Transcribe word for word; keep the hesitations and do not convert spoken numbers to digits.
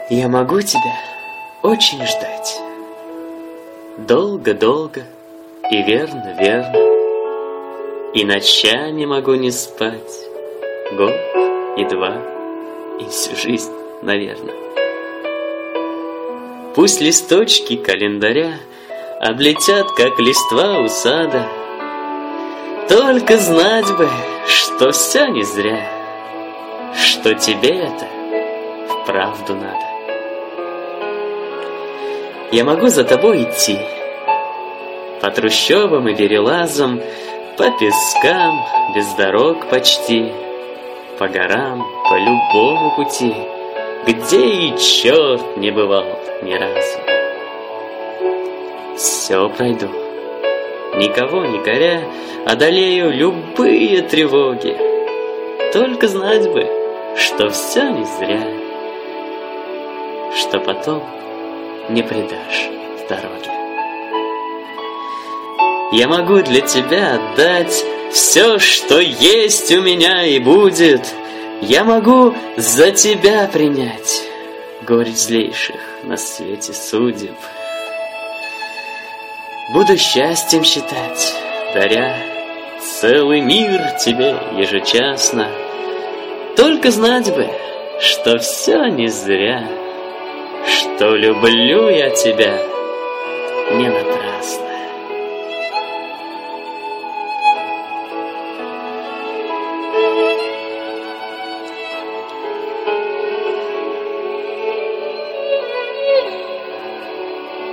Я могу тебя очень ждать. Долго-долго и верно-верно. И ночами могу не спать. Год и два, и всю жизнь, наверное. Пусть листочки календаря облетят, как листва у сада. Только знать бы, что все не зря, что тебе это вправду надо. Я могу за тобой идти по трущобам и перелазам, по пескам, без дорог почти, по горам, по любому пути, где и черт не бывал ни разу. Все пройду, никого не коря, одолею любые тревоги. Только знать бы, что все не зря, что потом не предашь в дороге. Я могу для тебя отдать все, что есть у меня и будет. Я могу за тебя принять горечь злейших на свете судеб. Буду счастьем считать, даря целый мир тебе ежечасно. Только знать бы, что все не зря, что люблю я тебя не напрасно.